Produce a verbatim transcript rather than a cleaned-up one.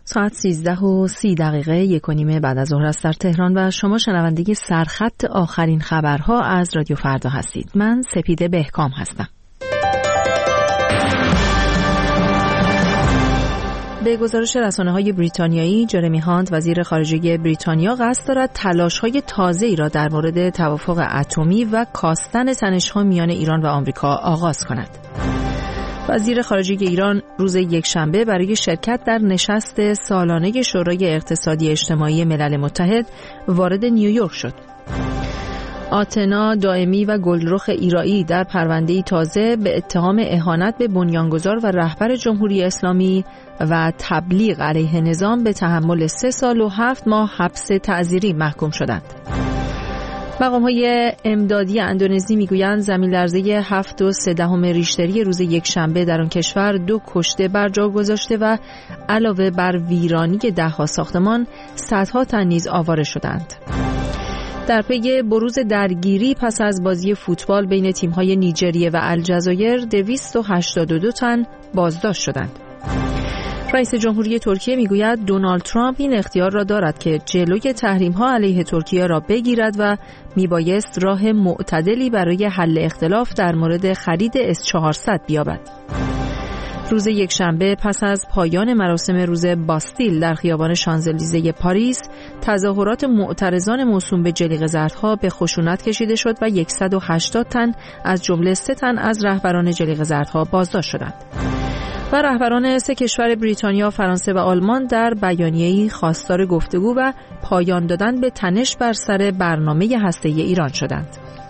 ساعت سیزده و سی دقیقه یک و نیمه بعد از ظهر است در تهران و شما شنونده سرخط آخرین خبرها از رادیو فردا هستید. من سپیده بهکام هستم. به گزارش رسانه‌های بریتانیایی، جرمی هانت وزیر خارجه بریتانیا قصد دارد تلاش‌های تازه‌ای را در مورد توافق اتمی و کاستن تنش‌ها میان ایران و آمریکا آغاز کند. وزیر خارجه ایران روز یکشنبه برای شرکت در نشست سالانه شورای اقتصادی اجتماعی ملل متحد وارد نیویورک شد. آتنا دائمی و گلرخ ایرایی در پرونده‌ای تازه به اتهام اهانت به بنیانگذار و رهبر جمهوری اسلامی و تبلیغ علیه نظام به تحمل سه سال و هفت ماه حبس تعزیری محکوم شدند. مقام‌های امدادی اندونزی میگویند زمین‌لرزه هفت و سه دهم ریشتری روز یکشنبه در آن کشور دو کشته بر جا گذاشته و علاوه بر ویرانی ده‌ها ساختمان، صدها تن نیز آواره شدند. در پی بروز درگیری پس از بازی فوتبال بین تیم‌های نیجریه و الجزایر، دویست و هشتاد و دو تن بازداشت شدند. رئیس جمهوری ترکیه میگوید دونالد ترامپ این اختیار را دارد که جلوی تحریم‌ها علیه ترکیه را بگیرد و میبایست راه معتدلی برای حل اختلاف در مورد خرید اس چهارصد بیابد. روز یکشنبه پس از پایان مراسم روز باستیل در خیابان شانزلیزه پاریس، تظاهرات معترضان موسوم به جلیقه زردها به خشونت کشیده شد و صد و هشتاد تن از جمله سه تن از رهبران جلیقه زردها بازداشت شدند. و رهبران سه کشور بریتانیا، فرانسه و آلمان در بیانیه‌ای خواستار گفتگو و پایان دادن به تنش بر سر برنامه هسته‌ای ایران شدند.